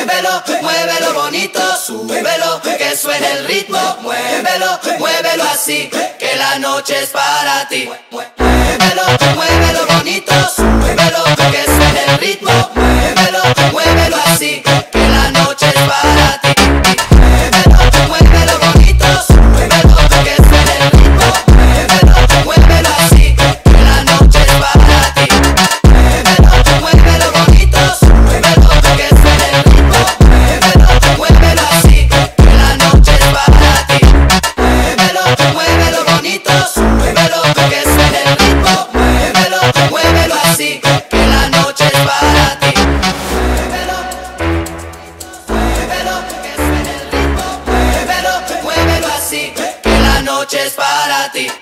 Muévelo, muévelo bonito, súbelo, que suene el ritmo. Muévelo, muévelo así, que la noche es para ti. Muévelo, muévelo bonito, súbelo, que suene el ritmo. Muévelo, muévelo así, que la noche es para ti. Muévelo, muévelo bonito, súbelo, que suene el ritmo. Muévelo, muévelo así, que la noche es para ti. Muévelo, muévelo bonito, súbelo, que suene el ritmo. Muévelo, muévelo así, que la noche es para ti. Muévelo, muévelo bonito, súbelo, que suene el ritmo. Muévelo, muévelo así, que la noche es para ti. Muévelo, muévelo, que suene el ritmo. Muévelo, muévelo así, que la noche es para ti.